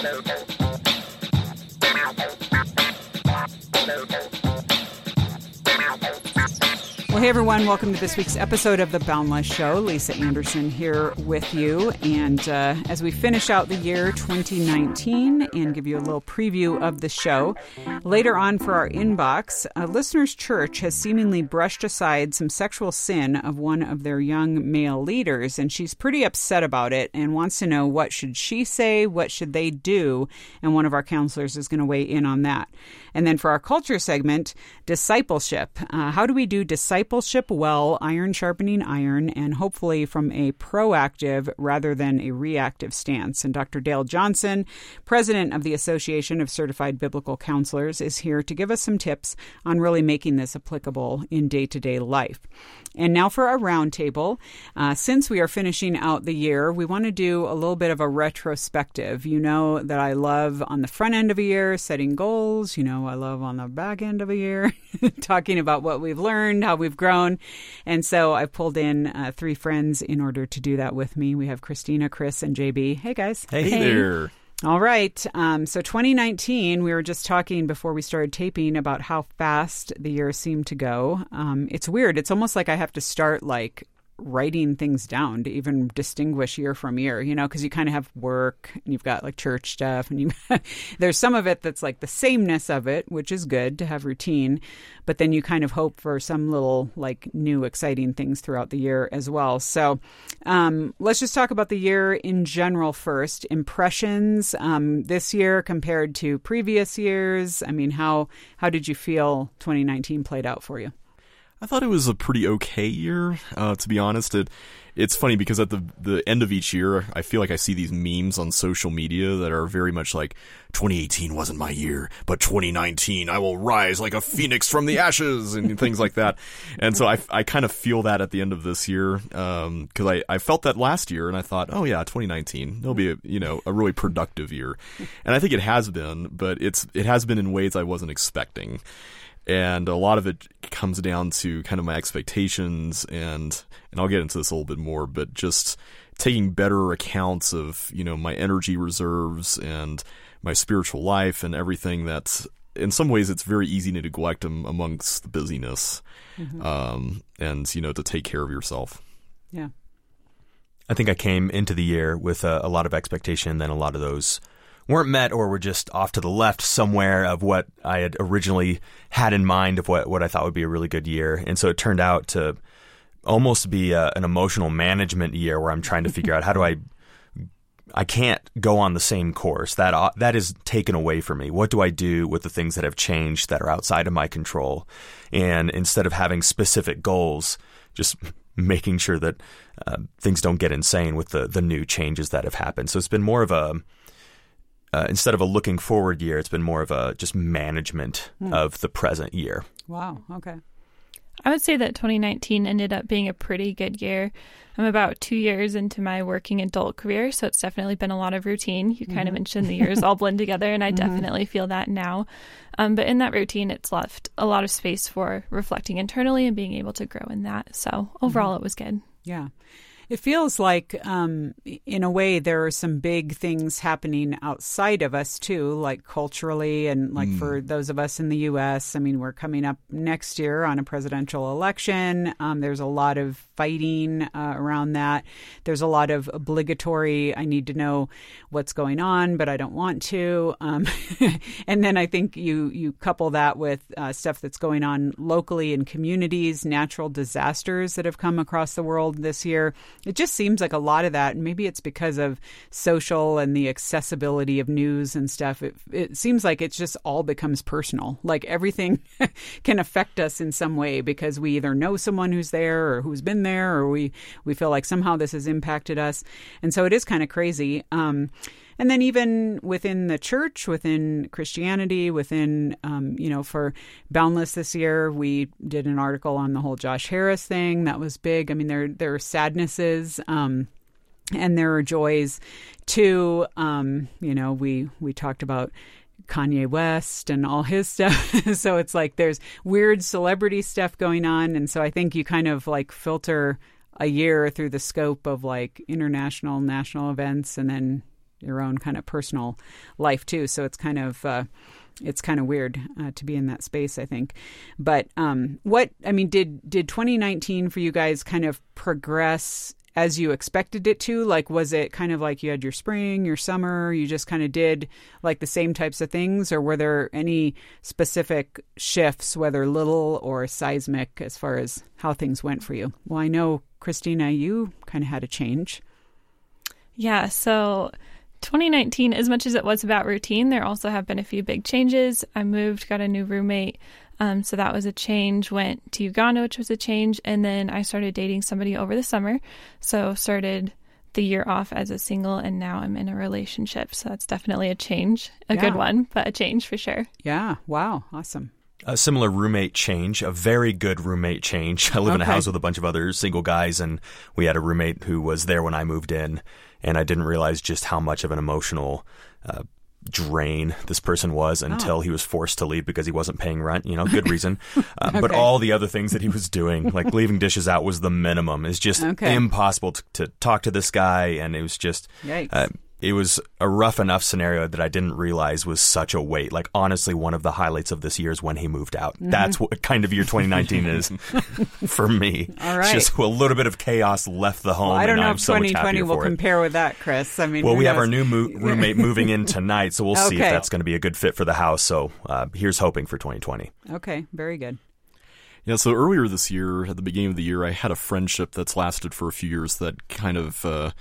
Well, hey, everyone. Welcome to this week's episode of The Boundless Show. Lisa Anderson here with you. And as we finish out the year 2019 and give you a little preview of the show, later on for our inbox, Listener's Church has seemingly brushed aside some sexual sin of one of their young male leaders. And she's pretty upset about it and wants to know what should she say, what should they do? And one of our counselors is going to weigh in on that. And then for our culture segment, discipleship. How do we do discipleship well, iron sharpening iron, and hopefully from a proactive rather than a reactive stance? And Dr. Dale Johnson, president of the Association of Certified Biblical Counselors, is here to give us some tips on really making this applicable in day-to-day life. And now for our roundtable. Since we are finishing out the year, we want to do a little bit of a retrospective. You know that I love on the front end of a year setting goals. You know I love on the back end of a year talking about what we've learned, how we've grown. And so I've pulled in three friends in order to do that with me. We have Christina, Chris, and JB. Hey, guys. Hey there. All right. So 2019, we were just talking before we started taping about how fast the year seemed to go. It's weird. It's almost like I have to start writing things down to even distinguish year from year, because you kind of have work and you've got church stuff and there's some of it that's the sameness of it, which is good to have routine, but then you kind of hope for some little new exciting things throughout the year as well. So let's just talk about the year in general first. Impressions this year compared to previous years. I mean, how did you feel 2019 played out for you? I thought it was a pretty okay year, to be honest. It's funny because at the end of each year, I feel like I see these memes on social media that are very much 2018 wasn't my year, but 2019, I will rise like a phoenix from the ashes and things like that. And so I kind of feel that at the end of this year, because I felt that last year and I thought, oh yeah, 2019, there'll be a really productive year. And I think it has been, but it has been in ways I wasn't expecting. And a lot of it comes down to kind of my expectations, and I'll get into this a little bit more, but just taking better accounts of, my energy reserves and my spiritual life and everything that's, in some ways, it's very easy to neglect them amongst the busyness, and, to take care of yourself. Yeah. I think I came into the year with a lot of expectation, then a lot of those weren't met or were just off to the left somewhere of what I had originally had in mind of what I thought would be a really good year. And so it turned out to almost be an emotional management year where I'm trying to figure out how do I can't go on the same course. That is taken away from me. What do I do with the things that have changed that are outside of my control? And instead of having specific goals, just making sure that things don't get insane with the new changes that have happened. So it's been more of instead of a looking forward year, it's been more of a just management of the present year. Wow. Okay. I would say that 2019 ended up being a pretty good year. I'm about 2 years into my working adult career, so it's definitely been a lot of routine. You kind of mentioned the years all blend together, and I definitely feel that now. But in that routine, it's left a lot of space for reflecting internally and being able to grow in that. So overall, it was good. Yeah. It feels like, in a way, there are some big things happening outside of us, too, culturally and for those of us in the U.S. I mean, we're coming up next year on a presidential election. There's a lot of fighting around that. There's a lot of obligatory, I need to know what's going on, but I don't want to. And then I think you couple that with stuff that's going on locally in communities, natural disasters that have come across the world this year. It just seems like a lot of that, and maybe it's because of social and the accessibility of news and stuff. It seems like it just all becomes personal. Everything can affect us in some way because we either know someone who's there or who's been there, or we feel like somehow this has impacted us. And so it is kind of crazy. And then even within the church, within Christianity, within, for Boundless this year, we did an article on the whole Josh Harris thing. That was big. I mean, there are sadnesses and there are joys too. We talked about Kanye West and all his stuff. So it's there's weird celebrity stuff going on. And so I think you kind of filter a year through the scope of international, national events, and then your own kind of personal life too. So it's kind of weird to be in that space, I think. But did 2019 for you guys kind of progress as you expected it to? Like, was it kind of like you had your spring, your summer, you just kind of did like the same types of things? Or were there any specific shifts, whether little or seismic, as far as how things went for you? Well, I know, Christina, you kind of had a change. Yeah, so 2019, as much as it was about routine, there also have been a few big changes. I moved, got a new roommate. So that was a change, went to Uganda, which was a change. And then I started dating somebody over the summer. So started the year off as a single, and now I'm in a relationship. So that's definitely a change, a good one, but a change for sure. Yeah. Wow. Awesome. A similar roommate change, a very good roommate change. I live in a house with a bunch of other single guys, and we had a roommate who was there when I moved in, and I didn't realize just how much of an emotional drain this person was until he was forced to leave because he wasn't paying rent, good reason. But all the other things that he was doing, like leaving dishes out, was the minimum. It's just impossible to talk to this guy, and it was just... it was a rough enough scenario that I didn't realize was such a weight. Like, honestly, one of the highlights of this year is when he moved out. Mm-hmm. That's what kind of year 2019 is for me. All right. It's just a little bit of chaos left the home. Well, I don't know if so 2020 will compare with that, Chris. I mean, well, we have our new roommate moving in tonight, so we'll see if that's going to be a good fit for the house. So here's hoping for 2020. Okay, very good. Yeah, so earlier this year, at the beginning of the year, I had a friendship that's lasted for a few years that kind of...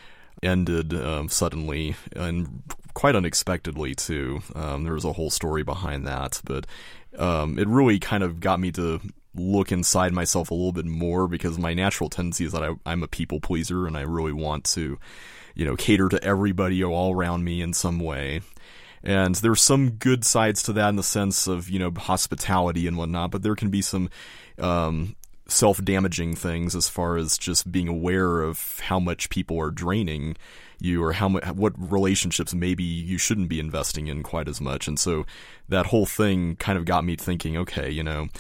ended suddenly and quite unexpectedly too. There was a whole story behind that, but it really kind of got me to look inside myself a little bit more, because my natural tendency is that I'm a people pleaser, and I really want to, cater to everybody all around me in some way. And there's some good sides to that in the sense of, hospitality and whatnot, but there can be some self-damaging things as far as just being aware of how much people are draining you, or what relationships maybe you shouldn't be investing in quite as much. And so that whole thing kind of got me thinking, okay,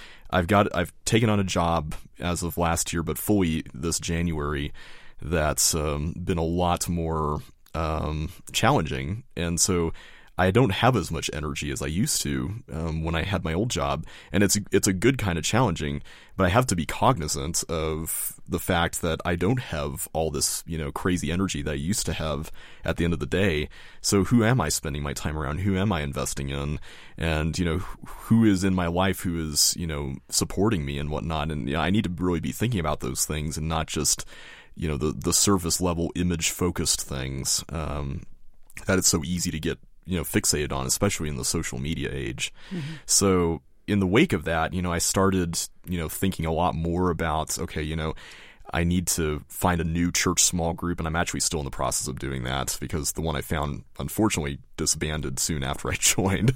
I've taken on a job as of last year, but fully this January, that's been a lot more challenging. And so I don't have as much energy as I used to when I had my old job, and it's a good kind of challenging, but I have to be cognizant of the fact that I don't have all this, crazy energy that I used to have at the end of the day. So who am I spending my time around? Who am I investing in? And, who is in my life who is, supporting me and whatnot? And I need to really be thinking about those things, and not just, the surface level image focused things that it's so easy to get fixated on, especially in the social media age. Mm-hmm. So in the wake of that, I started, thinking a lot more about, okay, I need to find a new church small group, and I'm actually still in the process of doing that, because the one I found, unfortunately, disbanded soon after I joined.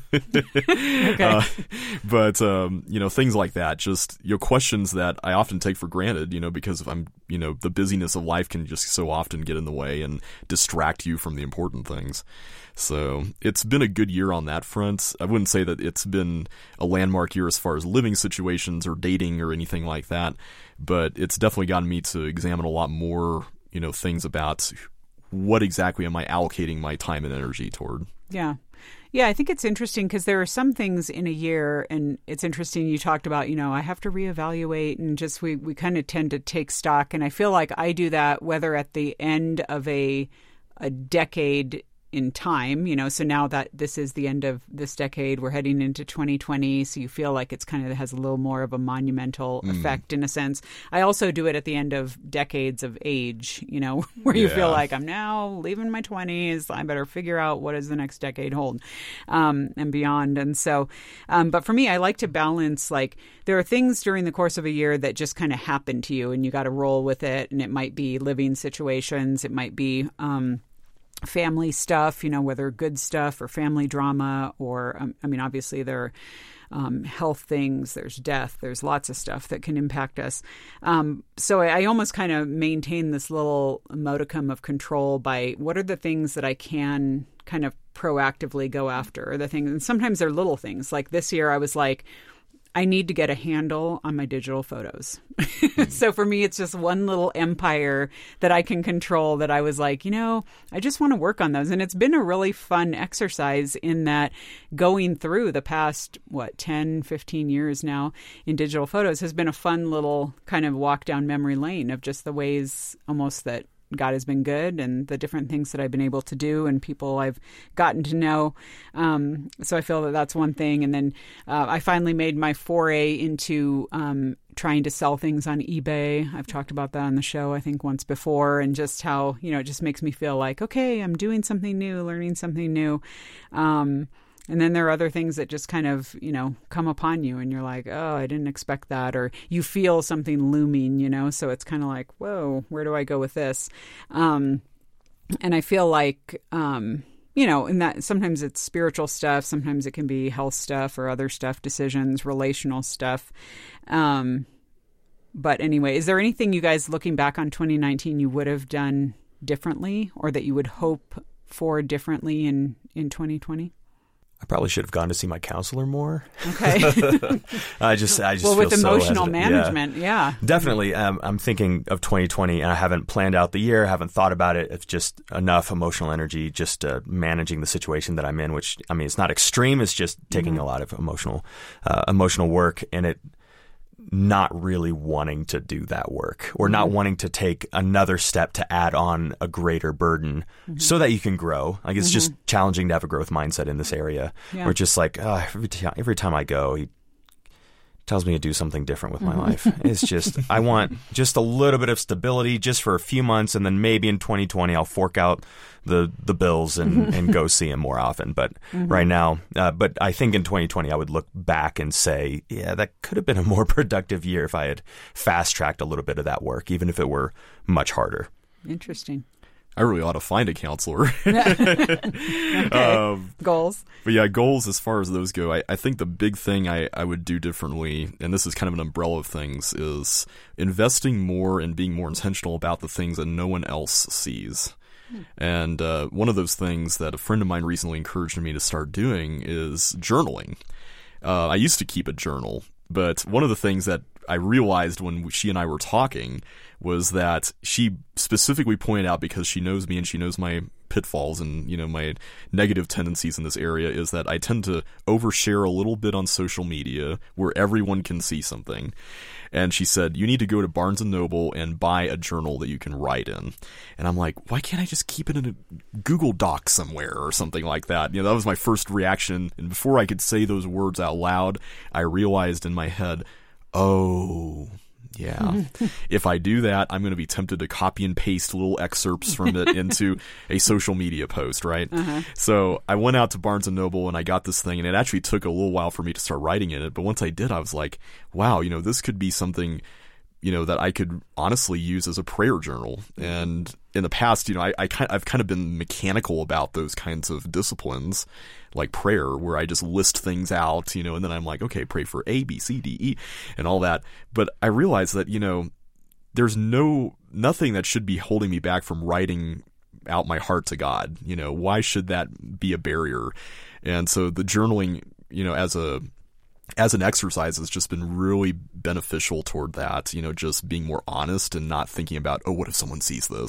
But things like that, just, questions that I often take for granted, because I'm, the busyness of life can just so often get in the way and distract you from the important things. So it's been a good year on that front. I wouldn't say that it's been a landmark year as far as living situations or dating or anything like that, but it's definitely gotten me to examine a lot more, things about what exactly am I allocating my time and energy toward. Yeah. Yeah, I think it's interesting because there are some things in a year, and it's interesting you talked about, I have to reevaluate, and just we kind of tend to take stock. And I feel like I do that whether at the end of a decade in time, so now that this is the end of this decade, we're heading into 2020. So you feel like it's kind of has a little more of a monumental effect in a sense. I also do it at the end of decades of age, where you feel like I'm now leaving my 20s. I better figure out what does the next decade hold and beyond. And so, but for me, I like to balance, like there are things during the course of a year that just kind of happen to you and you got to roll with it. And it might be living situations. It might be, family stuff, whether good stuff or family drama, or, obviously there are health things, there's death, there's lots of stuff that can impact us. So I almost kind of maintain this little modicum of control by what are the things that I can kind of proactively go after, or the things, and sometimes they're little things. Like this year I was like, I need to get a handle on my digital photos. So for me, it's just one little empire that I can control that I was like, I just want to work on those. And it's been a really fun exercise in that going through the past, 10, 15 years now in digital photos has been a fun little kind of walk down memory lane of just the ways almost that God has been good and the different things that I've been able to do and people I've gotten to know. So I feel that that's one thing. And then I finally made my foray into trying to sell things on eBay. I've talked about that on the show, I think, once before, and just how, it just makes me feel like, okay, I'm doing something new, learning something new. And then there are other things that just kind of, come upon you and you're like, oh, I didn't expect that. Or you feel something looming, so it's kind of like, whoa, where do I go with this? And I feel like, in that sometimes it's spiritual stuff. Sometimes it can be health stuff or other stuff, decisions, relational stuff. But anyway, is there anything you guys looking back on 2019 you would have done differently or that you would hope for differently in 2020? I probably should have gone to see my counselor more. Okay. I just well, feel with so emotional hesitant. management, yeah. Definitely. I'm thinking of 2020 and I haven't planned out the year, haven't thought about it. It's just enough emotional energy just managing the situation that I'm in, which, it's not extreme. It's just taking a lot of emotional work and it not really wanting to do that work or not wanting to take another step to add on a greater burden so that you can grow. Like it's just challenging to have a growth mindset in this area. Where it's just like every time I go, he tells me to do something different with my life. It's just, I want just a little bit of stability just for a few months. And then maybe in 2020, I'll fork out the bills and go see him more often. But right now, but I think in 2020, I would look back and say, yeah, that could have been a more productive year if I had fast tracked a little bit of that work, even if it were much harder. Interesting. I really ought to find a counselor. Okay. Goals. But yeah, goals as far as those go, I think the big thing I would do differently, and this is kind of an umbrella of things, is investing more and being more intentional about the things that no one else sees. And one of those things that a friend of mine recently encouraged me to start doing is journaling. I used to keep a journal, but one of the things that I realized when she and I were talking was that she specifically pointed out, because she knows me and she knows my pitfalls and, my negative tendencies in this area, is that I tend to overshare a little bit on social media where everyone can see something. And she said, you need to go to Barnes & Noble and buy a journal that you can write in. And I'm like, why can't I just keep it in a Google Doc somewhere or something like that? That was my first reaction. And before I could say those words out loud, I realized in my head, oh, yeah. If I do that, I'm going to be tempted to copy and paste little excerpts from it into a social media post, right? So I went out to Barnes & Noble and I got this thing, and it actually took a little while for me to start writing in it. But once I did, I was like, wow, this could be something, that I could honestly use as a prayer journal. And in the past, I've kind of been mechanical about those kinds of disciplines, like prayer, where I just list things out, and then I'm like, okay, pray for A, B, C, D, E, and all that. But I realized that, there's nothing that should be holding me back from writing out my heart to God. Why should that be a barrier? And so the journaling, as an exercise has just been really beneficial toward that, just being more honest and not thinking about, oh, what if someone sees this,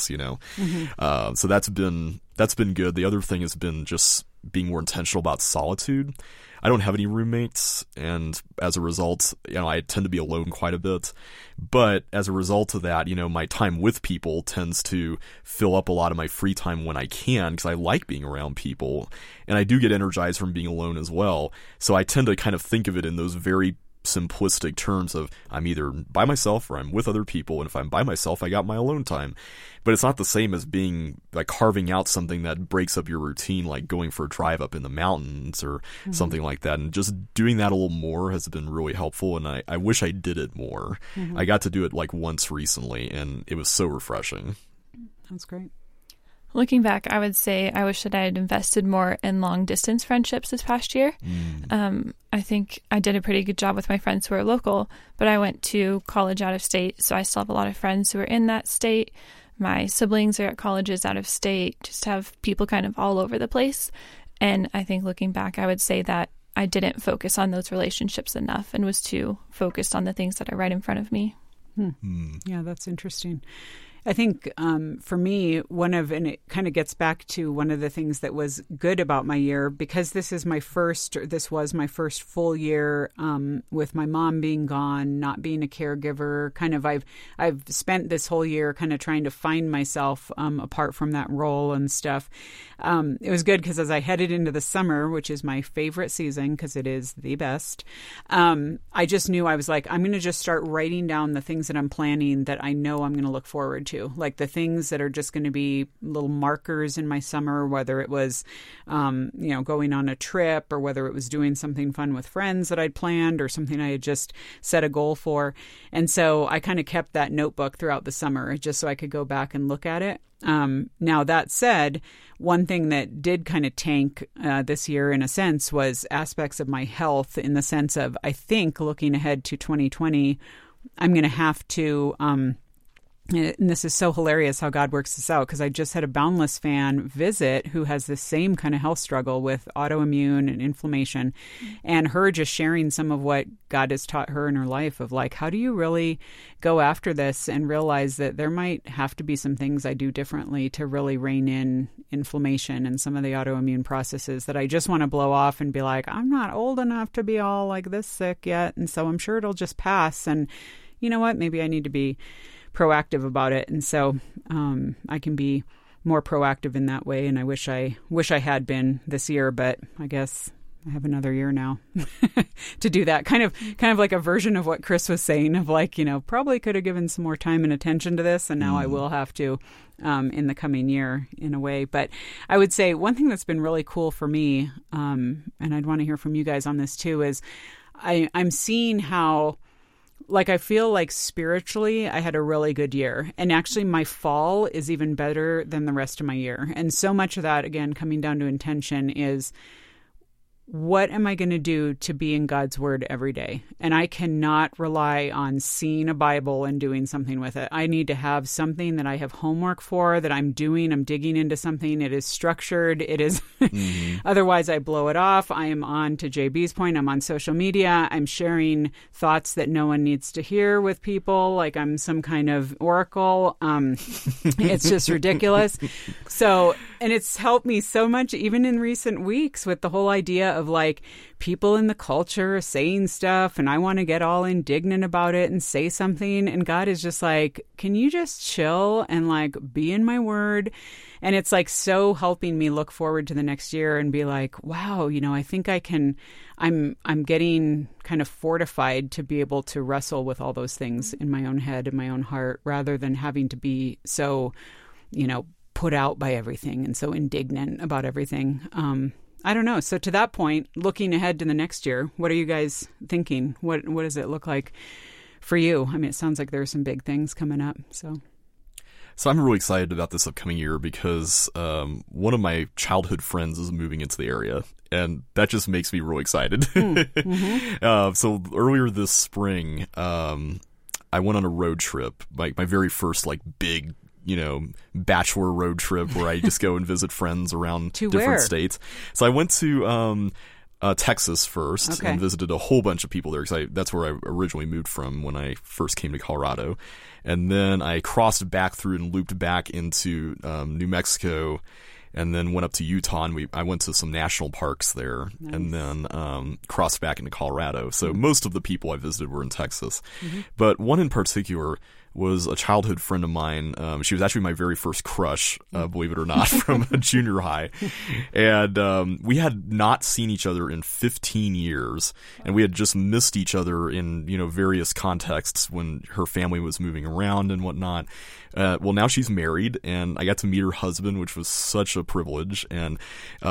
So that's been good. The other thing has been just being more intentional about solitude. I don't have any roommates, and as a result, I tend to be alone quite a bit. But as a result of that, my time with people tends to fill up a lot of my free time when I can, because I like being around people, and I do get energized from being alone as well. So I tend to kind of think of it in those very simplistic terms of I'm either by myself or I'm with other people, and if I'm by myself, I got my alone time. But it's not the same as being like carving out something that breaks up your routine, like going for a drive up in the mountains or something like that. And just doing that a little more has been really helpful, and I wish I did it more. I got to do it like once recently, and it was so refreshing. That's great. Looking back, I would say I wish that I had invested more in long-distance friendships this past year. I think I did a pretty good job with my friends who are local, but I went to college out of state, so I still have a lot of friends who are in that state. My siblings are at colleges out of state, just have people kind of all over the place. And I think looking back, I would say that I didn't focus on those relationships enough and was too focused on the things that are right in front of me. Yeah, that's interesting. I think for me, and it kind of gets back to one of the things that was good about my year, because this was my first full year with my mom being gone, not being a caregiver. Kind of, I've spent this whole year kind of trying to find myself apart from that role and stuff. It was good because as I headed into the summer, which is my favorite season because it is the best, I just knew I was like, I'm going to just start writing down the things that I'm planning that I know I'm going to look forward to. Like the things that are just going to be little markers in my summer, whether it was, going on a trip or whether it was doing something fun with friends that I'd planned or something I had just set a goal for. And so I kind of kept that notebook throughout the summer just so I could go back and look at it. Now, that said, one thing that did kind of tank this year in a sense was aspects of my health, in the sense of, I think looking ahead to 2020, I'm going to have to and this is so hilarious how God works this out, because I just had a Boundless fan visit who has the same kind of health struggle with autoimmune and inflammation, and her just sharing some of what God has taught her in her life of like, how do you really go after this and realize that there might have to be some things I do differently to really rein in inflammation and some of the autoimmune processes that I just want to blow off and be like, I'm not old enough to be all like this sick yet. And so I'm sure it'll just pass. And you know what? Maybe I need to be proactive about it. And so I can be more proactive in that way. And I wish I had been this year, but I guess I have another year now to do that. Kind of like a version of what Chris was saying of like, probably could have given some more time and attention to this. And now I will have to in the coming year in a way. But I would say one thing that's been really cool for me, and I'd want to hear from you guys on this too, is I'm seeing how, like, I feel like spiritually I had a really good year, and actually my fall is even better than the rest of my year. And so much of that, again, coming down to intention, is what am I going to do to be in God's word every day? And I cannot rely on seeing a Bible and doing something with it. I need to have something that I have homework for, that I'm doing. I'm digging into something. It is structured. It is, otherwise I blow it off. I am on, to JB's point, I'm on social media. I'm sharing thoughts that no one needs to hear with people. Like I'm some kind of oracle. It's just ridiculous. So, and it's helped me so much, even in recent weeks, with the whole idea of like people in the culture saying stuff, and I want to get all indignant about it and say something. And God is just like, can you just chill and like be in my word? And it's like so helping me look forward to the next year and be like, wow, I think I can, I'm getting kind of fortified to be able to wrestle with all those things in my own head and my own heart, rather than having to be so, put out by everything and so indignant about everything. I don't know. So to that point, looking ahead to the next year, what are you guys thinking? What does it look like for you? I mean, it sounds like there are some big things coming up. So I'm really excited about this upcoming year because one of my childhood friends is moving into the area, and that just makes me really excited. So earlier this spring, I went on a road trip, my very first like big bachelor road trip where I just go and visit friends around different states. So I went to Texas first and visited a whole bunch of people there, because that's where I originally moved from when I first came to Colorado. And then I crossed back through and looped back into New Mexico, and then went up to Utah, and I went to some national parks there. Nice. And then crossed back into Colorado. So most of the people I visited were in Texas. But one in particular was a childhood friend of mine. She was actually my very first crush, believe it or not, from junior high. And we had not seen each other in 15 years, and we had just missed each other in various contexts when her family was moving around and whatnot. Well, now she's married, and I got to meet her husband, which was such a privilege. And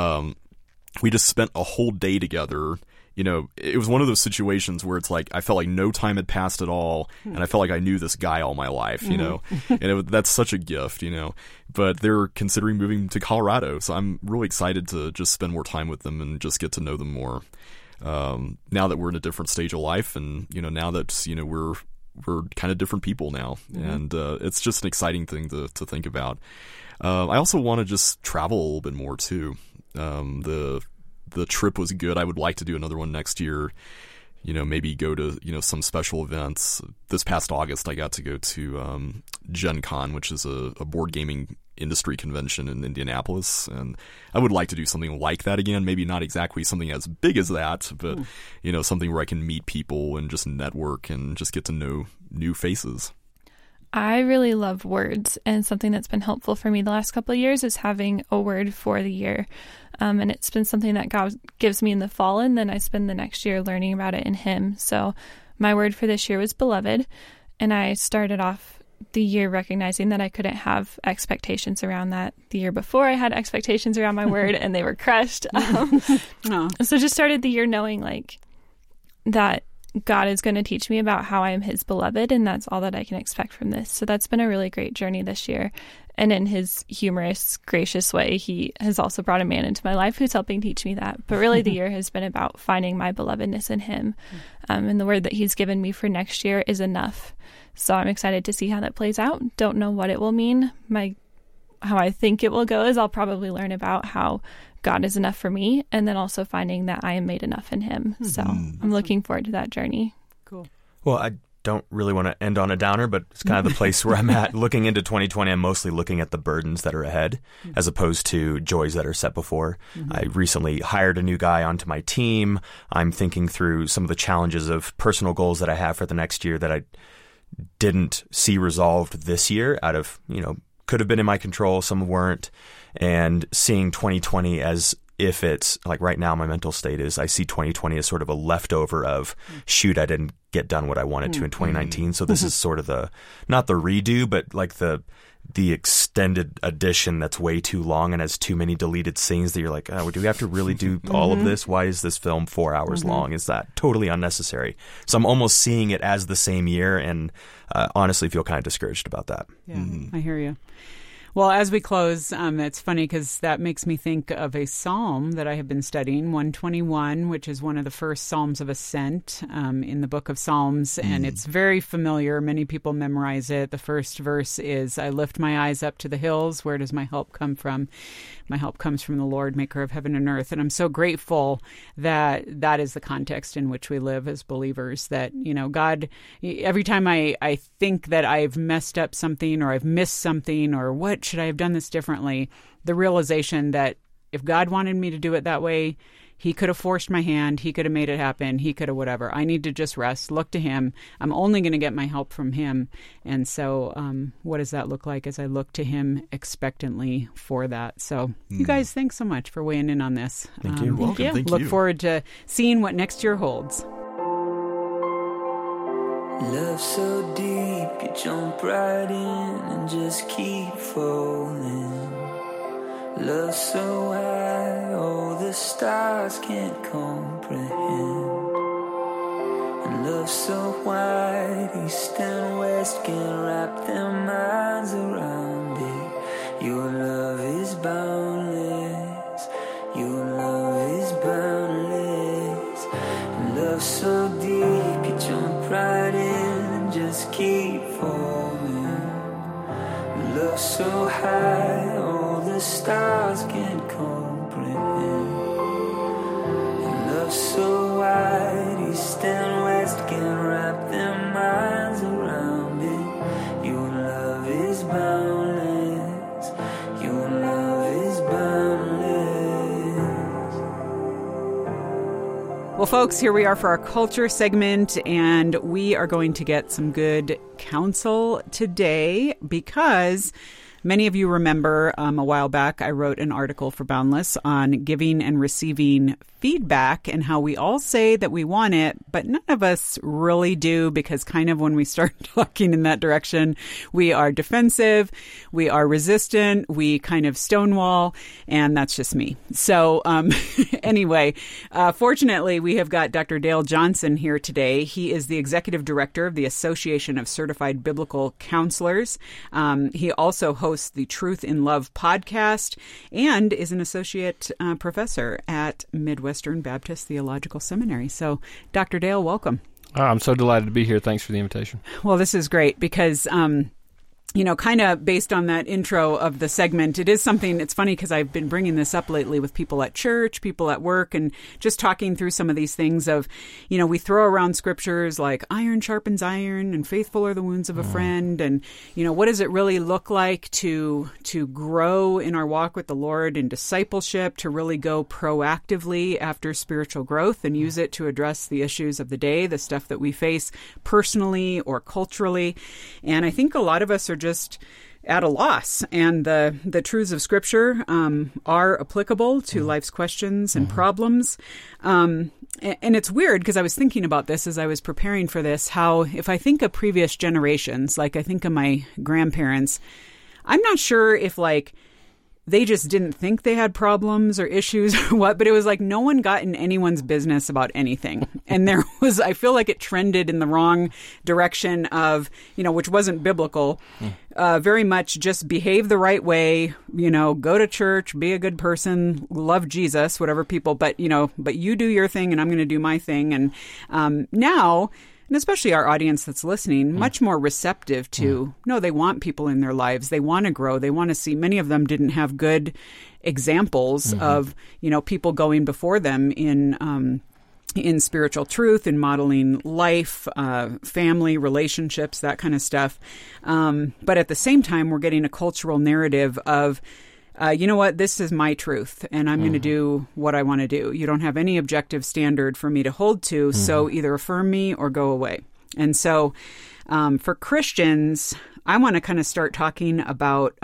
we just spent a whole day together. It was one of those situations where it's like I felt like no time had passed at all, and I felt like I knew this guy all my life, and that's such a gift, But they're considering moving to Colorado, so I'm really excited to just spend more time with them and just get to know them more. Now that we're in a different stage of life, and now that we're kind of different people now, and it's just an exciting thing to think about. I also want to just travel a little bit more too. the trip was good. I would like to do another one next year. Maybe go to, some special events. This past August, I got to go to Gen Con, which is a board gaming industry convention in Indianapolis. And I would like to do something like that again. Maybe not exactly something as big as that, but, something where I can meet people and just network and just get to know new faces. I really love words, and something that's been helpful for me the last couple of years is having a word for the year. And it's been something that God gives me in the fall, and then I spend the next year learning about it in Him. So my word for this year was beloved, and I started off the year recognizing that I couldn't have expectations around that. The year before, I had expectations around my word, and they were crushed. So just started the year knowing that God is going to teach me about how I am His beloved, and that's all that I can expect from this. So that's been a really great journey this year. And in His humorous, gracious way, He has also brought a man into my life who's helping teach me that. But really the year has been about finding my belovedness in Him. And the word that He's given me for next year is enough. So I'm excited to see how that plays out. Don't know what it will mean. How I think it will go is I'll probably learn about how God is enough for me, and then also finding that I am made enough in Him. So I'm looking forward to that journey. Cool. Well, I don't really want to end on a downer, but it's kind of the place where I'm at. Looking into 2020, I'm mostly looking at the burdens that are ahead as opposed to joys that are set before. I recently hired a new guy onto my team. I'm thinking through some of the challenges of personal goals that I have for the next year that I didn't see resolved this year out of, could have been in my control, some weren't. And seeing 2020 as if it's like right now, my mental state is I see 2020 as sort of a leftover of, shoot, I didn't get done what I wanted to in 2019. So this is sort of not the redo, but like the extended edition that's way too long and has too many deleted scenes that you're like, oh, do we have to really do all of this? Why is this film 4 hours long? Is that totally unnecessary? So I'm almost seeing it as the same year, and honestly feel kind of discouraged about that. Yeah, I hear you. Well, as we close, it's funny because that makes me think of a psalm that I have been studying, 121, which is one of the first Psalms of Ascent in the book of Psalms. And it's very familiar. Many people memorize it. The first verse is, I lift my eyes up to the hills. Where does my help come from? My help comes from the Lord, maker of heaven and earth. And I'm so grateful that that is the context in which we live as believers, that, God, every time I think that I've messed up something or I've missed something or what should I have done this differently, the realization that if God wanted me to do it that way, He could have forced my hand. He could have made it happen. He could have whatever. I need to just rest, look to Him. I'm only going to get my help from Him. And so what does that look like as I look to Him expectantly for that? So you guys, thanks so much for weighing in on this. Thank you. Welcome. Thank Look you. forward to seeing what next year holds. Love so deep, you jump right in and just keep falling. Love so high, all the stars can't comprehend. And love so wide, east and west can't wrap their minds around it. Your love is boundless, your love is boundless. And love so deep, you jump right in and just keep falling. Love so high, all the stars can't comprehend. And love so wide, east and west can't wrap their minds around it. Your love is boundless, your love is boundless. Well, folks, here we are for our culture segment, and we are going to get some good counsel today because many of you remember a while back I wrote an article for Boundless on giving and receiving feedback and how we all say that we want it, but none of us really do, because kind of when we start talking in that direction, we are defensive, we are resistant, we kind of stonewall, and that's just me. So anyway, fortunately, we have got Dr. Dale Johnson here today. He is the executive director of the Association of Certified Biblical Counselors. He also hosts the Truth in Love podcast and is an associate professor at Midwestern Baptist Theological Seminary. So, Dr. Dale, welcome. I'm so delighted to be here. Thanks for the invitation. Well, this is great because kind of based on that intro of the segment, it is something, it's funny because I've been bringing this up lately with people at church, people at work, and just talking through some of these things of, we throw around scriptures like iron sharpens iron and faithful are the wounds of a friend. And, what does it really look like to grow in our walk with the Lord in discipleship, to really go proactively after spiritual growth and use it to address the issues of the day, the stuff that we face personally or culturally. And I think a lot of us are just at a loss, and the truths of Scripture are applicable to life's questions and problems. And it's weird because I was thinking about this as I was preparing for this, how if I think of previous generations, like I think of my grandparents, I'm not sure if they just didn't think they had problems or issues or what, but it was like no one got in anyone's business about anything. And I feel like it trended in the wrong direction of, which wasn't biblical, very much just behave the right way, go to church, be a good person, love Jesus, whatever people, but you do your thing and I'm going to do my thing. And now, and especially our audience that's listening, much more receptive to, no, they want people in their lives. They want to grow. They want to see. Many of them didn't have good examples of, people going before them in spiritual truth, in modeling life, family, relationships, that kind of stuff. But at the same time, we're getting a cultural narrative of, you know what, this is my truth, and I'm going to do what I want to do. You don't have any objective standard for me to hold to, so either affirm me or go away. And so for Christians, I want to kind of start talking about,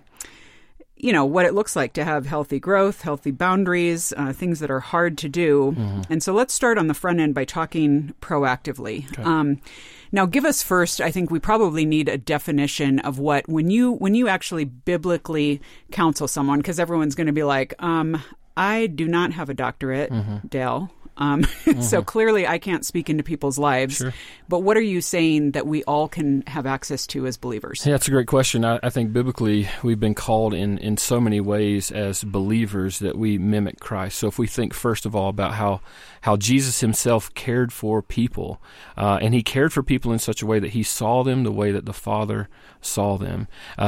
what it looks like to have healthy growth, healthy boundaries, things that are hard to do. And so let's start on the front end by talking proactively. Okay. Now, give us first, I think we probably need a definition of what, when you actually biblically counsel someone, because everyone's going to be like, I do not have a doctorate, Dale. So clearly I can't speak into people's lives. Sure. But what are you saying that we all can have access to as believers? Yeah, that's a great question. I think biblically we've been called in so many ways as believers that we mimic Christ. So if we think first of all about how Jesus himself cared for people, and he cared for people in such a way that he saw them the way that the Father saw them.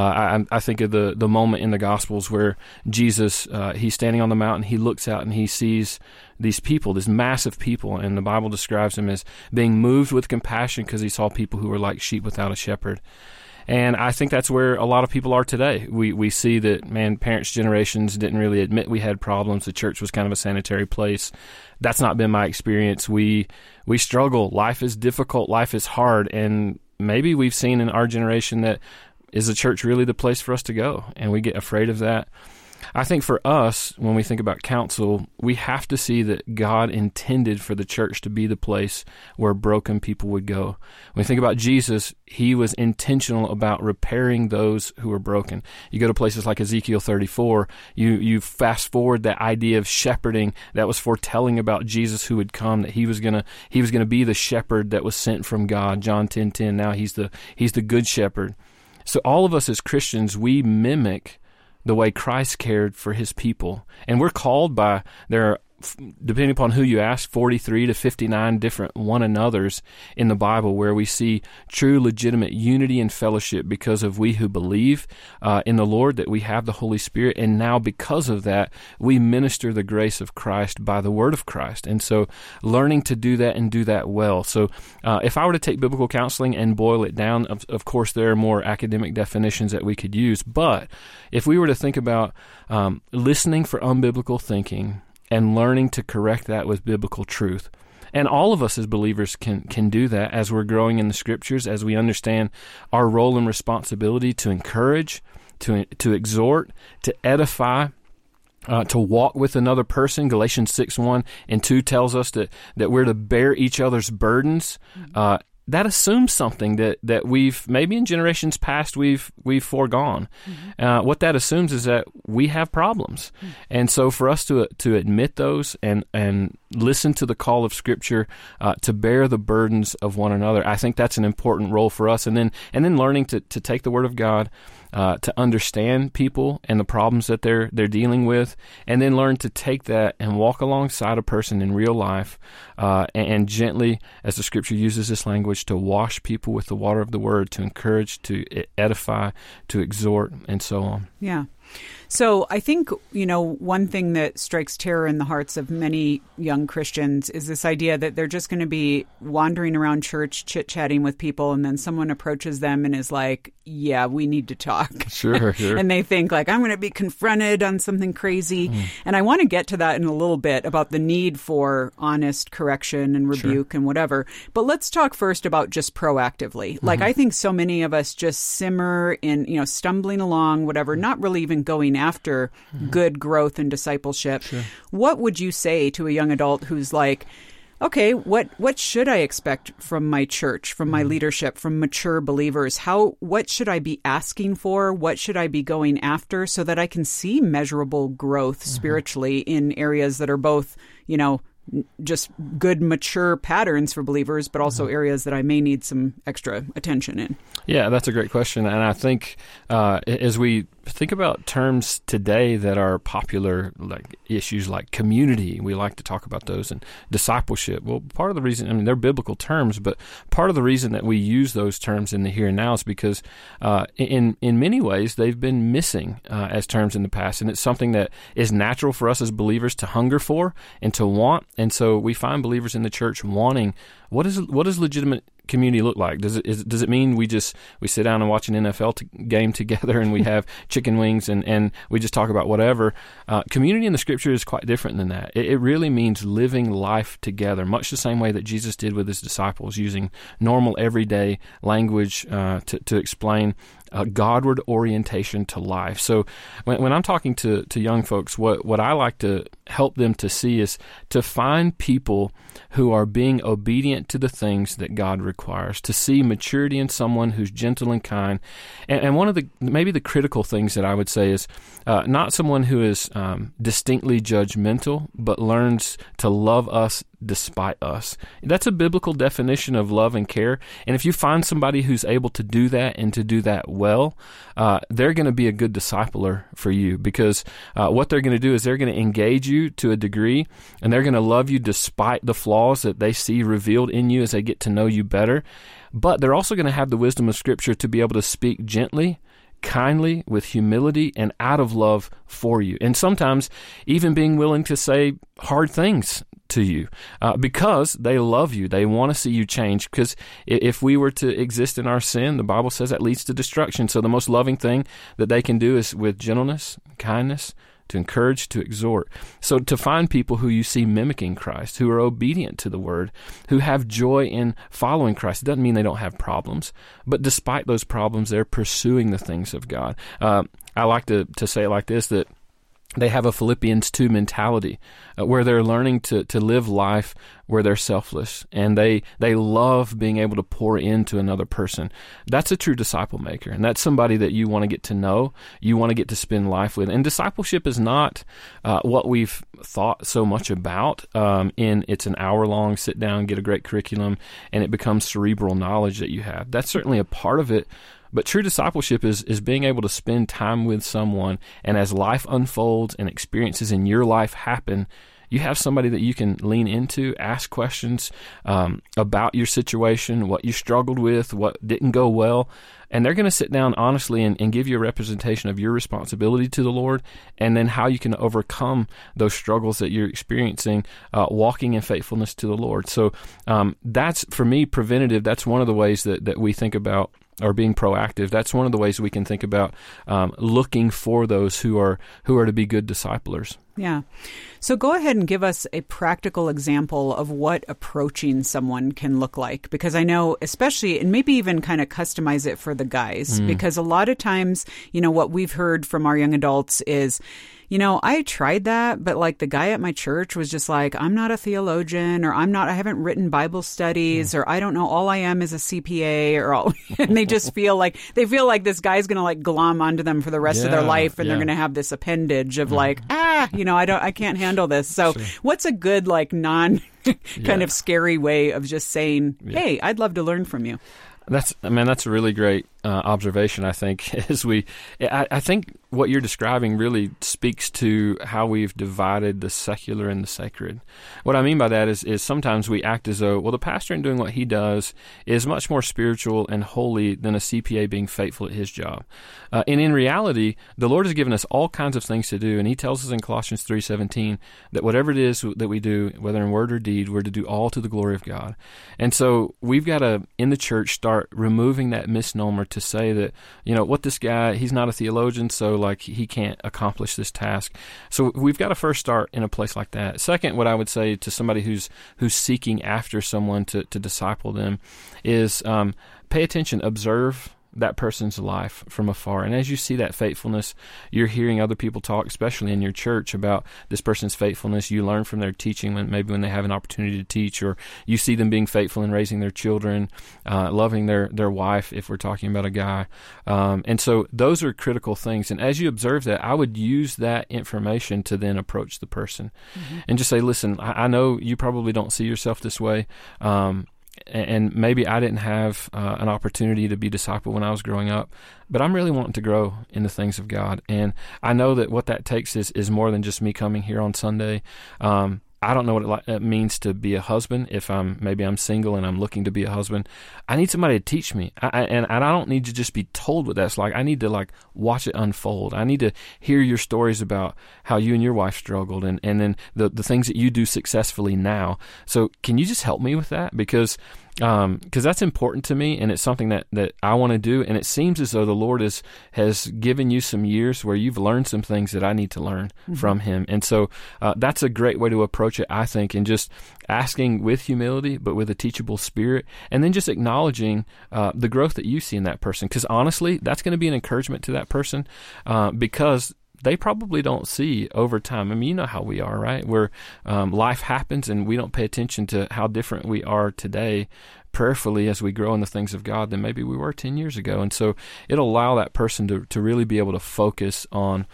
I think of the moment in the Gospels where Jesus, he's standing on the mountain, he looks out and he sees these people, this massive people, and the Bible describes him as being moved with compassion because he saw people who were like sheep without a shepherd. And I think that's where a lot of people are today. We see that, parents' generations didn't really admit we had problems. The church was kind of a sanitary place. That's not been my experience. We struggle. Life is difficult. Life is hard. And maybe we've seen in our generation that, is the church really the place for us to go? And we get afraid of that. I think for us, when we think about counsel, we have to see that God intended for the church to be the place where broken people would go. When we think about Jesus, he was intentional about repairing those who were broken. You go to places like Ezekiel 34, you fast forward that idea of shepherding that was foretelling about Jesus who would come, that he was gonna be the shepherd that was sent from God. John 10:10. Now he's the good shepherd. So all of us as Christians, we mimic the way Christ cared for his people. And we're called by, there are, depending upon who you ask, 43 to 59 different one another's in the Bible where we see true, legitimate unity and fellowship because of we who believe in the Lord, that we have the Holy Spirit, and now because of that, we minister the grace of Christ by the word of Christ. And so learning to do that and do that well. So if I were to take biblical counseling and boil it down, of course there are more academic definitions that we could use, but if we were to think about listening for unbiblical thinking, and learning to correct that with biblical truth. And all of us as believers can do that as we're growing in the Scriptures, as we understand our role and responsibility to encourage, to exhort, to edify, to walk with another person. Galatians 6:1 and 2 tells us that we're to bear each other's burdens. That assumes something that we've, maybe in generations past, we've foregone. What that assumes is that we have problems. And so for us to admit those and listen to the call of Scripture to bear the burdens of one another, I think that's an important role for us. And then learning to take the Word of God to understand people and the problems that they're dealing with, and then learn to take that and walk alongside a person in real life and gently, as the Scripture uses this language, to wash people with the water of the Word, to encourage, to edify, to exhort, and so on. Yeah. So I think, one thing that strikes terror in the hearts of many young Christians is this idea that they're just going to be wandering around church, chit-chatting with people, and then someone approaches them and is like, yeah, we need to talk. Sure. And they think, like, I'm going to be confronted on something crazy. And I want to get to that in a little bit about the need for honest correction and rebuke and whatever. But let's talk first about just proactively. Like, I think so many of us just simmer in, stumbling along, whatever, not really even going after good growth and discipleship. What would you say to a young adult who's like, okay, what should I expect from my church, from my leadership, from mature believers? What should I be asking for? What should I be going after so that I can see measurable growth spiritually in areas that are both, just good, mature patterns for believers, but also areas that I may need some extra attention in? Yeah, that's a great question. And I think as we think about terms today that are popular, like issues like community, we like to talk about those, and discipleship. Well, part of the reason, they're biblical terms, but part of the reason that we use those terms in the here and now is because in many ways they've been missing as terms in the past. And it's something that is natural for us as believers to hunger for and to want. And so we find believers in the church wanting, what does legitimate community look like? Does it mean we sit down and watch an NFL game together and we have chicken wings and we just talk about whatever? Community in the Scripture is quite different than that. It really means living life together, much the same way that Jesus did with his disciples, using normal everyday language to explain Godward orientation to life. So when I'm talking to young folks, what I like to help them to see is to find people who are being obedient to the things that God requires, to see maturity in someone who's gentle and kind. And one of maybe the critical things that I would say is not someone who is distinctly judgmental, but learns to love us despite us. That's a biblical definition of love and care. And if you find somebody who's able to do that and to do that well, they're going to be a good discipler for you, because what they're going to do is they're going to engage you to a degree, and they're going to love you despite the flaws that they see revealed in you as they get to know you better. But they're also going to have the wisdom of Scripture to be able to speak gently, kindly, with humility, and out of love for you. And sometimes even being willing to say hard things to you because they love you. They want to see you change, because if we were to exist in our sin, the Bible says that leads to destruction. So the most loving thing that they can do is with gentleness, kindness, to encourage, to exhort. So to find people who you see mimicking Christ, who are obedient to the Word, who have joy in following Christ. It doesn't mean they don't have problems, but despite those problems, they're pursuing the things of God. I like to say it like this, that they have a Philippians 2 mentality where they're learning to live life where they're selfless, and they love being able to pour into another person. That's a true disciple maker, and that's somebody that you want to get to know, you want to get to spend life with. And discipleship is not what we've thought so much about it's an hour-long sit-down, get a great curriculum, and it becomes cerebral knowledge that you have. That's certainly a part of it. But true discipleship is being able to spend time with someone, and as life unfolds and experiences in your life happen, you have somebody that you can lean into, ask questions about your situation, what you struggled with, what didn't go well, and they're going to sit down honestly and give you a representation of your responsibility to the Lord, and then how you can overcome those struggles that you're experiencing, walking in faithfulness to the Lord. So that's, for me, preventative. That's one of the ways that we think about, or being proactive. That's one of the ways we can think about looking for those who are to be good disciplers. Yeah. So go ahead and give us a practical example of what approaching someone can look like, because I know, especially, and maybe even kind of customize it for the guys, because a lot of times, what we've heard from our young adults is, I tried that, but like the guy at my church was just like, I'm not a theologian, or I haven't written Bible studies, or I don't know, all I am is a CPA, and they just feel like this guy's going to like glom onto them for the rest of their life, and they're going to have this appendage of like, I can't handle this. So what's a good, like, non kind of scary way of just saying, hey, I'd love to learn from you? That's a really great observation, I think, I think what you're describing really speaks to how we've divided the secular and the sacred. What I mean by that is sometimes we act as though, well, the pastor in doing what he does is much more spiritual and holy than a CPA being faithful at his job. And in reality, the Lord has given us all kinds of things to do, and he tells us in Colossians 3:17 that whatever it is that we do, whether in word or deed, we're to do all to the glory of God. And so we've got to, in the church, start removing that misnomer to say that, what this guy, he's not a theologian, so like he can't accomplish this task. So we've got to first start in a place like that. Second, what I would say to somebody who's seeking after someone to disciple them is pay attention, observe that person's life from afar. And as you see that faithfulness, you're hearing other people talk, especially in your church, about this person's faithfulness. You learn from their teaching when they have an opportunity to teach, or you see them being faithful in raising their children, loving their wife, if we're talking about a guy. And so those are critical things. And as you observe that, I would use that information to then approach the person and just say, listen, I know you probably don't see yourself this way. And maybe I didn't have an opportunity to be discipled when I was growing up, but I'm really wanting to grow in the things of God. And I know that what that takes is more than just me coming here on Sunday. I don't know what it means to be a husband. If I'm single and I'm looking to be a husband, I need somebody to teach me. And I don't need to just be told what that's like. I need to watch it unfold. I need to hear your stories about how you and your wife struggled, and then the things that you do successfully now. So can you just help me with that? Because that's important to me, and it's something that I want to do. And it seems as though the Lord has given you some years where you've learned some things that I need to learn from Him. And so that's a great way to approach it, I think, and just asking with humility, but with a teachable spirit, and then just acknowledging the growth that you see in that person. Because honestly, that's going to be an encouragement to that person, because they probably don't see over time. I mean, you know how we are, right? Where life happens and we don't pay attention to how different we are today prayerfully as we grow in the things of God than maybe we were 10 years ago. And so it'll allow that person to really be able to focus on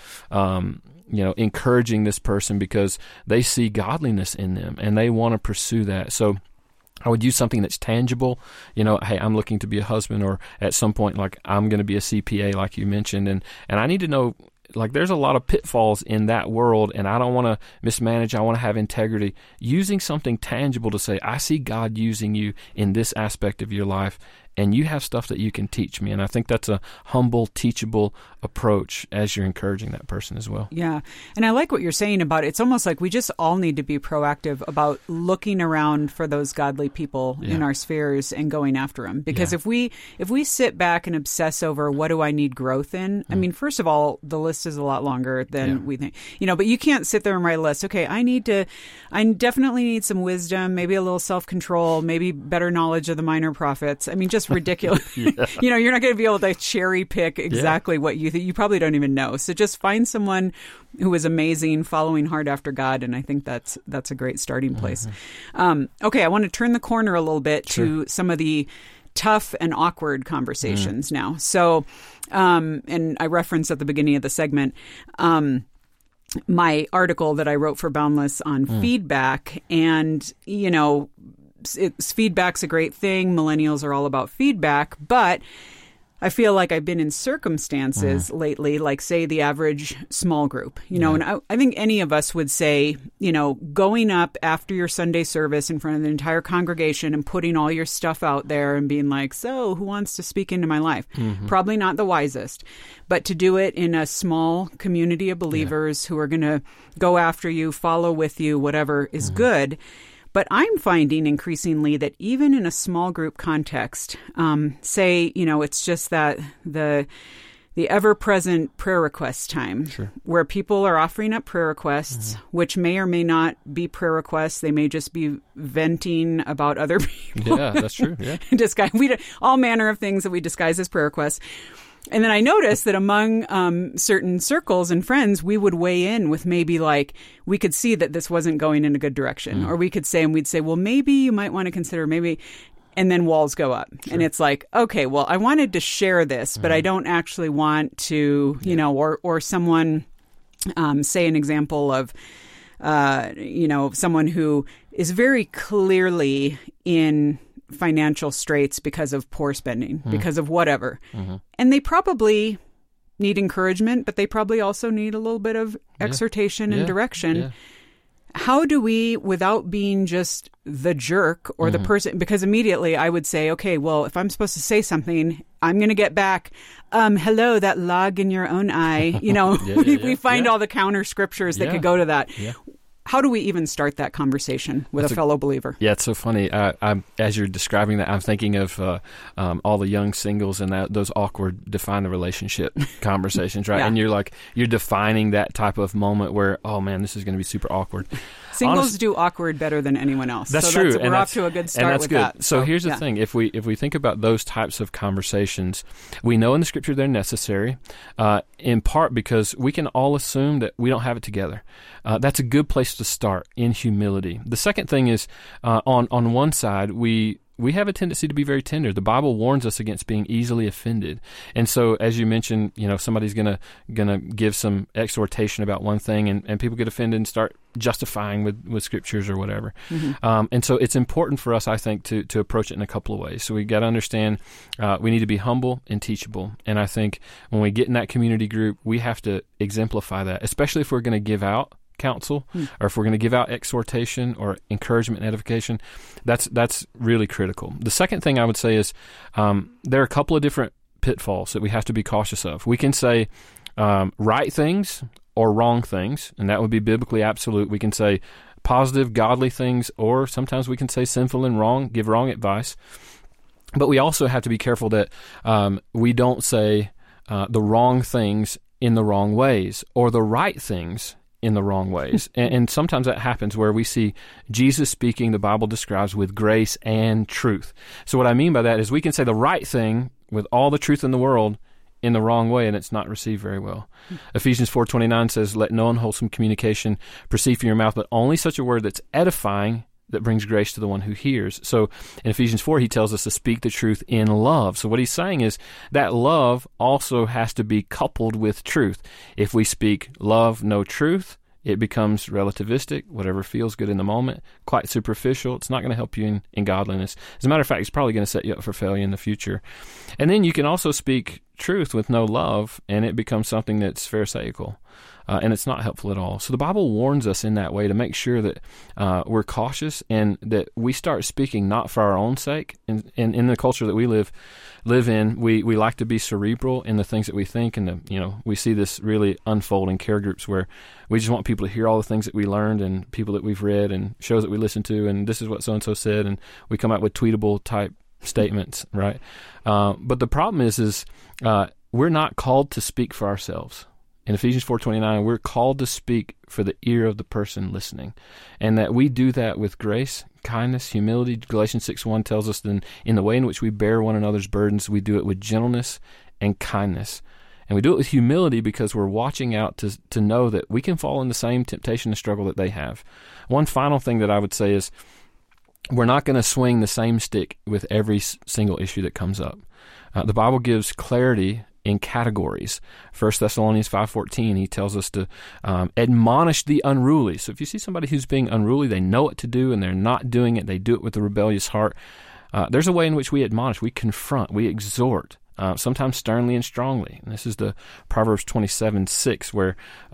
encouraging this person, because they see godliness in them and they want to pursue that. So I would use something that's tangible. Hey, I'm looking to be a husband, or at some point, I'm going to be a CPA, like you mentioned, and I need to know, there's a lot of pitfalls in that world, and I don't want to mismanage. I want to have integrity. Using something tangible to say, I see God using you in this aspect of your life, and you have stuff that you can teach me. And I think that's a humble, teachable approach as you're encouraging that person as well. Yeah. And I like what you're saying about it. It's almost like we just all need to be proactive about looking around for those godly people in our spheres and going after them. Because if we sit back and obsess over what do I need growth in, I mean, first of all, the list is a lot longer than we think. But you can't sit there and write a list. Okay, I definitely need some wisdom, maybe a little self-control, maybe better knowledge of the minor prophets. I mean, just ridiculous. You're not going to be able to cherry pick exactly what you think. You probably don't even know. So just find someone who is amazing, following hard after God, and I think that's a great starting place. Okay, I want to turn the corner a little bit to some of the tough and awkward conversations now. So, and I referenced at the beginning of the segment, my article that I wrote for Boundless on feedback, and feedback's a great thing. Millennials are all about feedback, but I feel like I've been in circumstances lately, like say the average small group, and I think any of us would say, going up after your Sunday service in front of the entire congregation and putting all your stuff out there and being like, so who wants to speak into my life? Probably not the wisest, but to do it in a small community of believers who are going to go after you, follow with you, whatever is good. But I'm finding increasingly that even in a small group context, say, it's just that the ever-present prayer request time where people are offering up prayer requests, which may or may not be prayer requests. They may just be venting about other people. Yeah, that's true. Yeah. All manner of things that we disguise as prayer requests. And then I noticed that among certain circles and friends, we would weigh in with maybe we could see that this wasn't going in a good direction. Or we'd say, well, maybe you might want to consider maybe, and then walls go up. And it's like, okay, well, I wanted to share this, but I don't actually want to, or someone, say an example of, someone who is very clearly in financial straits because of poor spending, because of whatever. And they probably need encouragement, but they probably also need a little bit of exhortation and direction. Yeah. How do we, without being just the jerk or the person, because immediately I would say, okay, well, if I'm supposed to say something, I'm going to get back, hello, that log in your own eye. You know, we find all the counter scriptures that could go to that. Yeah. How do we even start that conversation with a fellow believer? Yeah, it's so funny. As you're describing that, I'm thinking of all the young singles and those awkward define the relationship conversations, right? And you're defining that type of moment where, oh man, this is going to be super awkward. Singles do awkward better than anyone else. That's true. We're off to a good start with that. So here's the thing. If we think about those types of conversations, we know in the Scripture they're necessary, in part because we can all assume that we don't have it together. That's a good place to start, in humility. The second thing is, on one side, we have a tendency to be very tender. The Bible warns us against being easily offended. And so, as you mentioned, somebody's gonna give some exhortation about one thing, and people get offended and start justifying with scriptures or whatever. And so it's important for us, I think, to approach it in a couple of ways. So we got to understand we need to be humble and teachable. And I think when we get in that community group, we have to exemplify that, especially if we're going to give out counsel, or if we're going to give out exhortation or encouragement and edification. That's really critical. The second thing I would say is there are a couple of different pitfalls that we have to be cautious of. We can say right things or wrong things, and that would be biblically absolute. We can say positive, godly things, or sometimes we can say sinful and wrong, give wrong advice. But we also have to be careful that we don't say the wrong things in the wrong ways, or the right things in the wrong ways. And sometimes that happens where we see Jesus speaking, the Bible describes, with grace and truth. So what I mean by that is we can say the right thing with all the truth in the world in the wrong way, and it's not received very well. Ephesians 4:29 says, "Let no unwholesome communication proceed from your mouth, but only such a word that's edifying, that brings grace to the one who hears." So in Ephesians 4, he tells us to speak the truth in love. So what he's saying is that love also has to be coupled with truth. If we speak love, no truth, it becomes relativistic, whatever feels good in the moment, quite superficial. It's not going to help you in godliness. As a matter of fact, it's probably going to set you up for failure in the future. And then you can also speak truth with no love, and it becomes something that's pharisaical. And it's not helpful at all. So the Bible warns us in that way to make sure that we're cautious and that we start speaking not for our own sake. And in the culture that we live in, we like to be cerebral in the things that we think, and we see this really unfold in care groups where we just want people to hear all the things that we learned and people that we've read and shows that we listen to, and this is what so-and-so said, and we come out with tweetable type statements, right? But the problem is we're not called to speak for ourselves. In Ephesians 4:29, we're called to speak for the ear of the person listening, and that we do that with grace, kindness, humility. Galatians 6:1 tells us that in the way in which we bear one another's burdens, we do it with gentleness and kindness. And we do it with humility because we're watching out to know that we can fall in the same temptation and struggle that they have. One final thing that I would say is we're not going to swing the same stick with every single issue that comes up. The Bible gives clarity in categories. 1 Thessalonians 5:14, he tells us to admonish the unruly. So if you see somebody who's being unruly, they know what to do and they're not doing it, they do it with a rebellious heart. There's a way in which we admonish, we confront, we exhort, sometimes sternly and strongly. And this is the Proverbs 27:6, where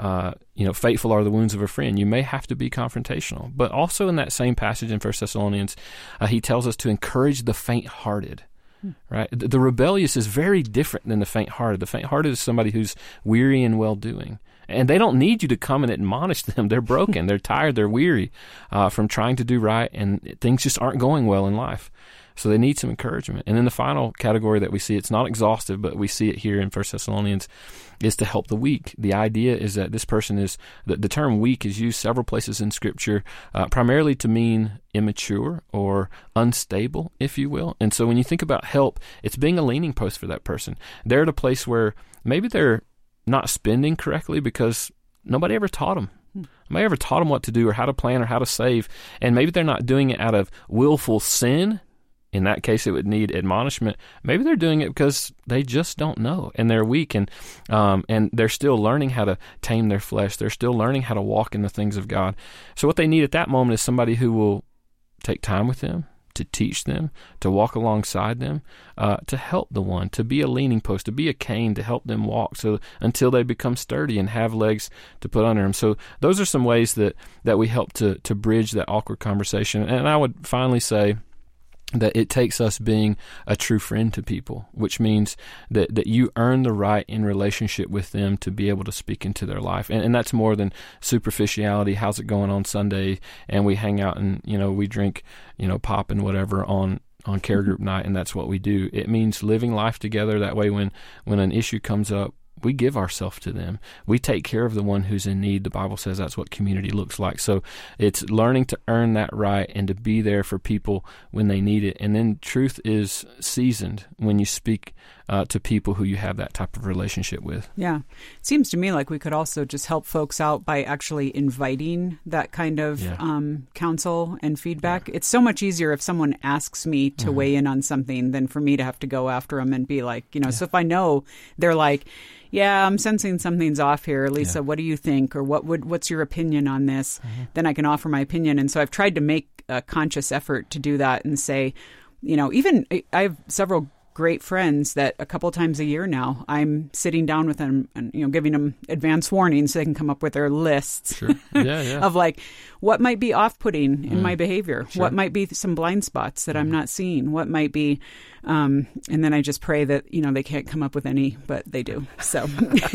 faithful are the wounds of a friend. You may have to be confrontational. But also in that same passage in 1 Thessalonians, he tells us to encourage the faint-hearted. Right? The rebellious is very different than the faint-hearted. The faint-hearted is somebody who's weary in well-doing. And they don't need you to come and admonish them. They're broken. They're tired. They're weary from trying to do right, and things just aren't going well in life. So they need some encouragement. And then the final category that we see, it's not exhaustive, but we see it here in 1 Thessalonians, is to help the weak. The idea is that this person is, the term weak is used several places in Scripture, primarily to mean immature or unstable, if you will. And so when you think about help, it's being a leaning post for that person. They're at a place where maybe they're not spending correctly because nobody ever taught them. Nobody ever taught them what to do or how to plan or how to save. And maybe they're not doing it out of willful sin. In that case, it would need admonishment. Maybe they're doing it because they just don't know, and they're weak, and they're still learning how to tame their flesh. They're still learning how to walk in the things of God. So what they need at that moment is somebody who will take time with them, to teach them, to walk alongside them, to help the one, to be a leaning post, to be a cane to help them walk so until they become sturdy and have legs to put under them. So those are some ways that we help to bridge that awkward conversation. And I would finally say that it takes us being a true friend to people, which means that you earn the right in relationship with them to be able to speak into their life. And that's more than superficiality. How's it going on Sunday? And we hang out and, we drink, pop and whatever on care group night, and that's what we do. It means living life together. That way when an issue comes up, we give ourselves to them. We take care of the one who's in need. The Bible says that's what community looks like. So it's learning to earn that right and to be there for people when they need it. And then truth is seasoned when you speak to people who you have that type of relationship with. Yeah. It seems to me like we could also just help folks out by actually inviting that kind of counsel and feedback. Yeah. It's so much easier if someone asks me to weigh in on something than for me to have to go after them and be like, so if I know they're like, yeah, I'm sensing something's off here. Lisa, what do you think? Or what's your opinion on this? Then I can offer my opinion. And so I've tried to make a conscious effort to do that and say, even I have several great friends that a couple times a year now I'm sitting down with them and giving them advance warnings so they can come up with their lists of like what might be off-putting in my behavior, what might be some blind spots that I'm not seeing, what might be and then I just pray that they can't come up with any, but they do. So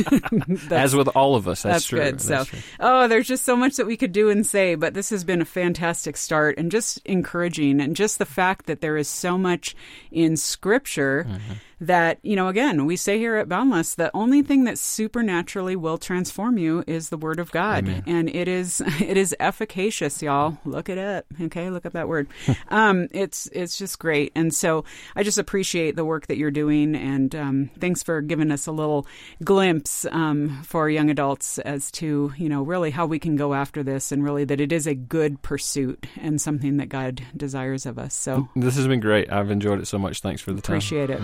as with all of us, that's true. Good. That's true. There's just so much that we could do and say, but this has been a fantastic start and just encouraging, and just the fact that there is so much in Scripture that, again, we say here at Boundless, the only thing that supernaturally will transform you is the Word of God. Amen. And it is efficacious, y'all. Look it up. Okay, look up that word. It's just great. And so I just appreciate the work that you're doing, and thanks for giving us a little glimpse for young adults as to, really how we can go after this, and really that it is a good pursuit and something that God desires of us. So this has been great. I've enjoyed it so much. Thanks for the time. Appreciate it.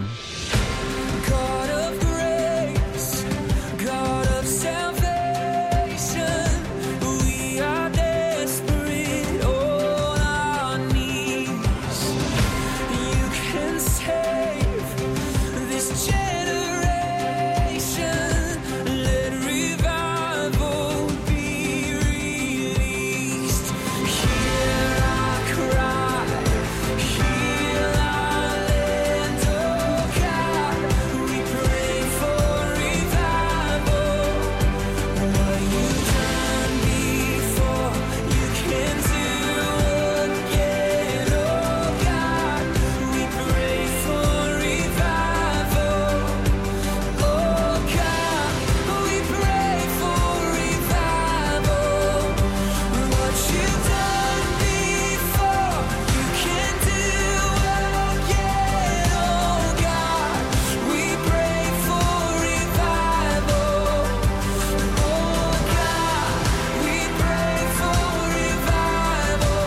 God of grace, God of salvation, we are desperate on our knees. You can save this generation. Let revival be released. Hear our cry, heal our land, oh God. We pray for revival. What you've done before, you can do again, oh God. We pray for revival. Oh God, we pray for revival. What you've done before, you can do again, oh God. We pray for revival. Oh God, we pray for revival.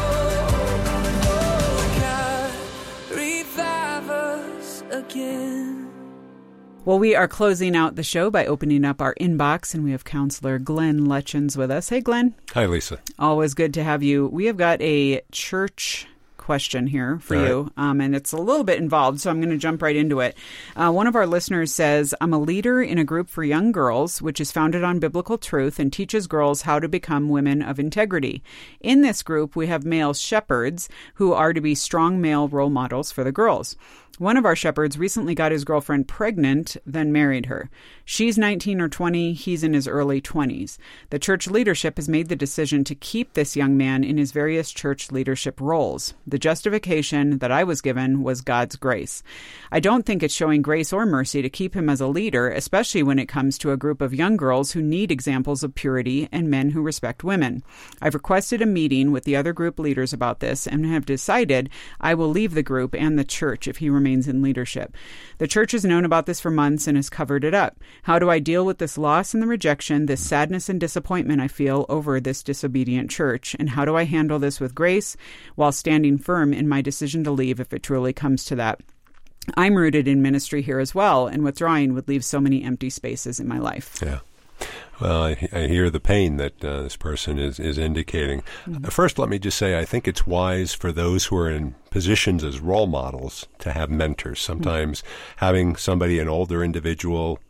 Oh God, revive us again. Well, we are closing out the show by opening up our inbox, and we have counselor Glenn Lutchins with us. Hey, Glenn. Hi, Lisa. Always good to have you. We have got a church question here for you, and it's a little bit involved, so I'm going to jump right into it. One of our listeners says, I'm a leader in a group for young girls, which is founded on biblical truth and teaches girls how to become women of integrity. In this group, we have male shepherds who are to be strong male role models for the girls. One of our shepherds recently got his girlfriend pregnant, then married her. She's 19 or 20. He's in his early 20s. The church leadership has made the decision to keep this young man in his various church leadership roles. The justification that I was given was God's grace. I don't think it's showing grace or mercy to keep him as a leader, especially when it comes to a group of young girls who need examples of purity and men who respect women. I've requested a meeting with the other group leaders about this and have decided I will leave the group and the church if he remains in leadership. The church has known about this for months and has covered it up. How do I deal with this loss and the rejection, this sadness and disappointment I feel over this disobedient church? And how do I handle this with grace while standing firm in my decision to leave if it truly comes to that? I'm rooted in ministry here as well, and withdrawing would leave so many empty spaces in my life. Yeah. Well, I hear the pain that this person is indicating. First, let me just say I think it's wise for those who are in positions as role models to have mentors. Sometimes having somebody, an older individual,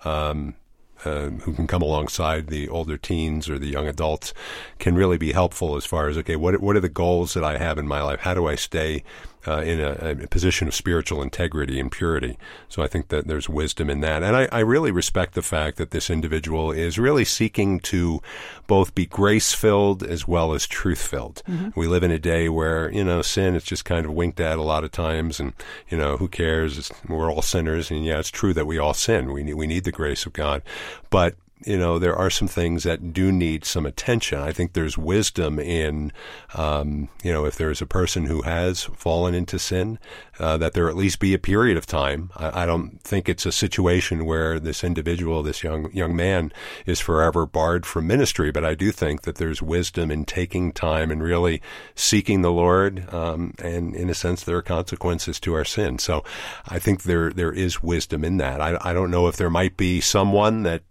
who can come alongside the older teens or the young adults can really be helpful as far as, okay, what are the goals that I have in my life? How do I stay in a position of spiritual integrity and purity? So I think that there's wisdom in that. And I really respect the fact that this individual is really seeking to both be grace-filled as well as truth-filled. We live in a day where, sin is just kind of winked at a lot of times, and, who cares? We're all sinners, and yeah, it's true that we all sin. We need the grace of God. But there are some things that do need some attention. I think there's wisdom in, if there's a person who has fallen into sin, that there at least be a period of time. I don't think it's a situation where this individual, this young man, is forever barred from ministry, but I do think that there's wisdom in taking time and really seeking the Lord, and in a sense there are consequences to our sin. So I think there is wisdom in that. I don't know if there might be someone that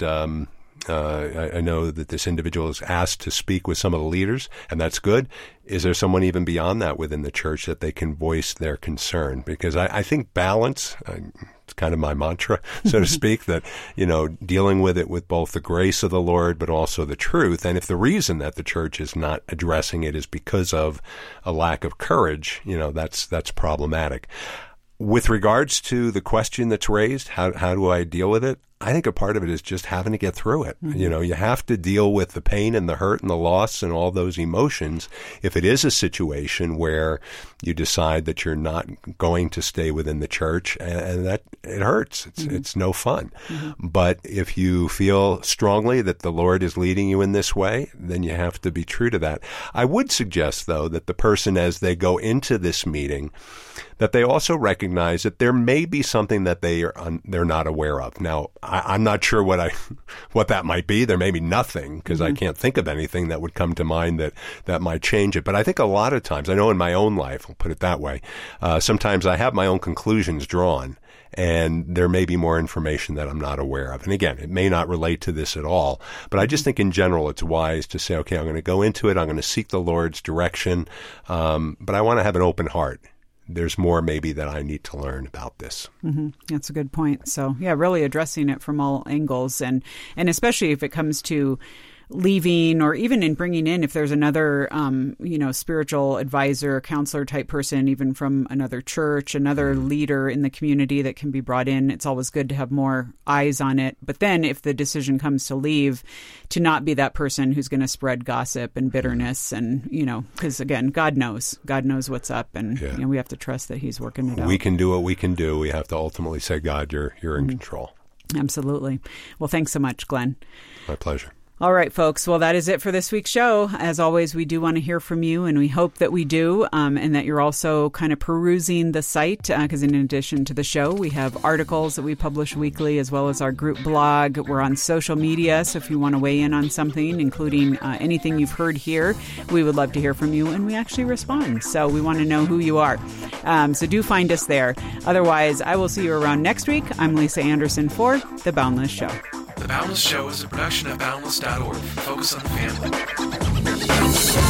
I know that this individual is asked to speak with some of the leaders, and that's good. Is there someone even beyond that within the church that they can voice their concern? Because I think balance, it's kind of my mantra, so to speak, that, dealing with it with both the grace of the Lord but also the truth. And if the reason that the church is not addressing it is because of a lack of courage, that's problematic. With regards to the question that's raised, how do I deal with it? I think a part of it is just having to get through it. You have to deal with the pain and the hurt and the loss and all those emotions. If it is a situation where you decide that you're not going to stay within the church, and that it hurts, it's no fun. But if you feel strongly that the Lord is leading you in this way, then you have to be true to that. I would suggest, though, that the person, as they go into this meeting, that they also recognize that there may be something that they're not aware of. Now, I'm not sure what that might be. There may be nothing, because I can't think of anything that would come to mind that might change it. But I think a lot of times, I know in my own life, I'll put it that way, sometimes I have my own conclusions drawn, and there may be more information that I'm not aware of. And again, it may not relate to this at all, but I just think in general it's wise to say, okay, I'm going to go into it, I'm going to seek the Lord's direction, but I want to have an open heart. There's more maybe that I need to learn about this. That's a good point. So, yeah, really addressing it from all angles, and especially if it comes to leaving, or even in bringing in, if there's another, spiritual advisor, counselor type person, even from another church, another leader in the community that can be brought in. It's always good to have more eyes on it. But then if the decision comes to leave, to not be that person who's going to spread gossip and bitterness, and, because again, God knows what's up, and we have to trust that He's working it out. We can do what we can do. We have to ultimately say, God, you're in control. Absolutely. Well, thanks so much, Glenn. My pleasure. All right, folks. Well, that is it for this week's show. As always, we do want to hear from you, and we hope that we do, and that you're also kind of perusing the site, because in addition to the show, we have articles that we publish weekly, as well as our group blog. We're on social media, so if you want to weigh in on something, including anything you've heard here, we would love to hear from you, and we actually respond. So we want to know who you are. So do find us there. Otherwise, I will see you around next week. I'm Lisa Anderson for The Boundless Show. The Boundless Show is a production of Boundless.org. Focus on the family.